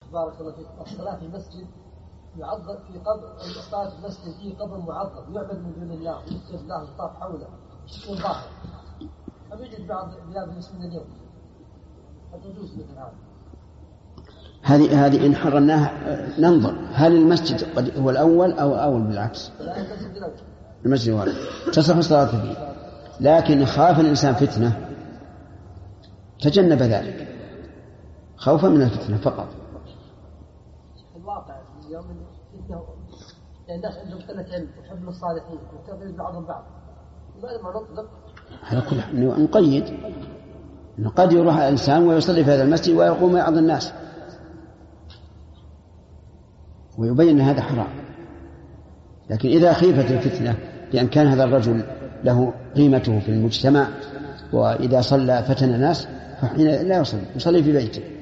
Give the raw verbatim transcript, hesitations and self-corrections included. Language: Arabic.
بارك الله فيك. الصلاة في المسجد يعظم في قبر، الصلاة في المسجد فيه قبر معظم يعبد من دون الله ويسجد له الطاف حوله بشكل ظاهر. أم يوجد بعض بلاد المسلمين اليوم هل تجوز مثل هذا؟ هذه هذه إن حررناها ننظر هل المسجد قد هو الأول أو أول بالعكس. لا المسجد الأول. المسجد الأول تصح الصلاة فيه، لكن خاف الإنسان فتنة تجنب ذلك خوفا من الفتنة فقط. الواقع اليوم فتنة الناس عندهم قلة علم وحب الصالحين وتفرز بعضهم بعض، لماذا ما نطلق على كل حال نقيد إنه قد يروح الإنسان ويصلي في هذا المسجد ويقوم يعظ الناس ويبين أن هذا حرام. لكن إذا خيفت الفتنة بأن كان هذا الرجل له قيمته في المجتمع وإذا صلى فتن الناس فحين لا يصلي يصلي في بيته.